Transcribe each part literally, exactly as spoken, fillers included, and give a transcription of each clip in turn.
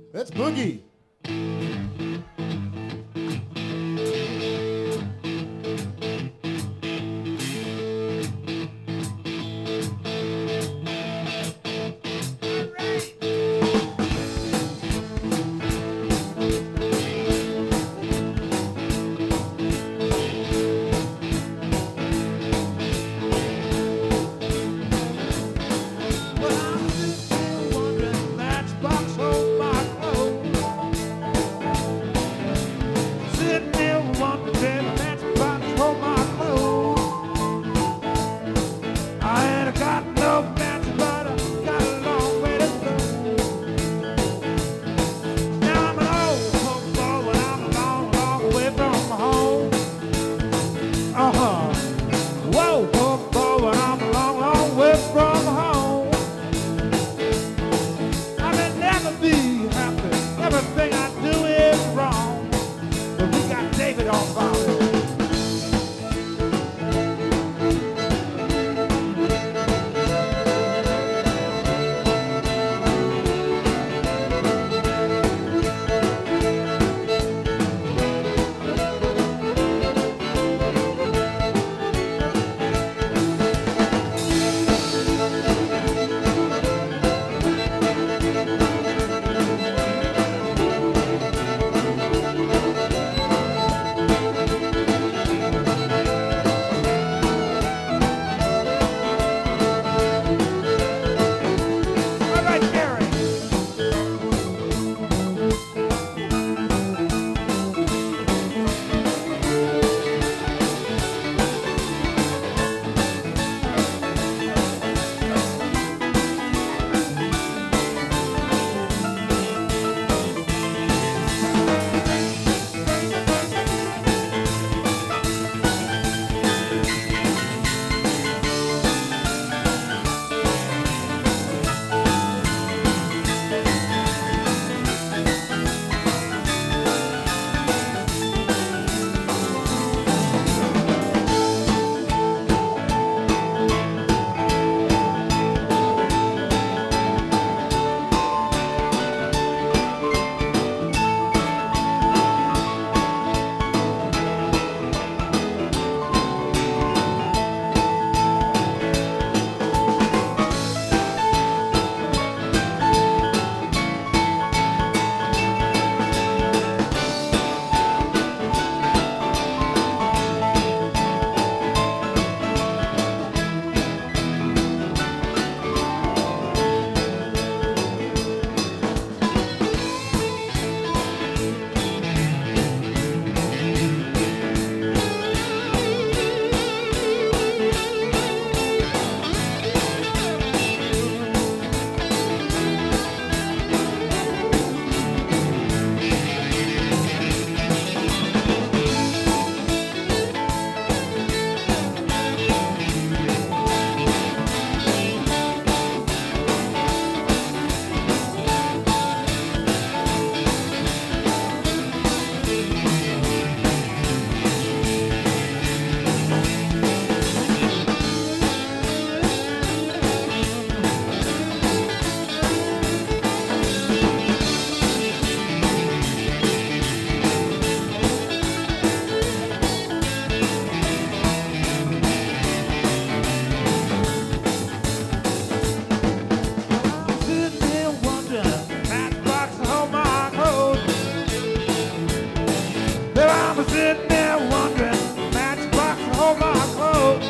Let's boogie. Everything I do is wrong, but we got David on fire. Sitting there wondering, matchbox hold my clothes.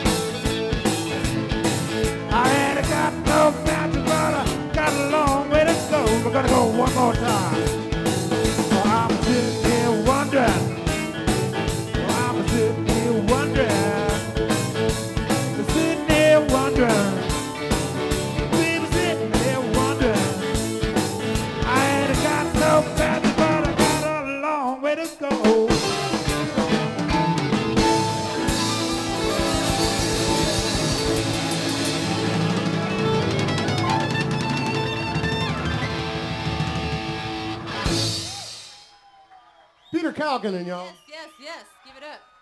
I ain't got no matches, but I got a long way to go. We're gonna go one more time. So I'm sitting here wondering. So I'm sitting here wondering. Sitting here wondering. People sitting here wondering. I ain't got no matches, but I got a long way to go. Peter Calkinen, y'all. Yes, yes, yes. Give it up.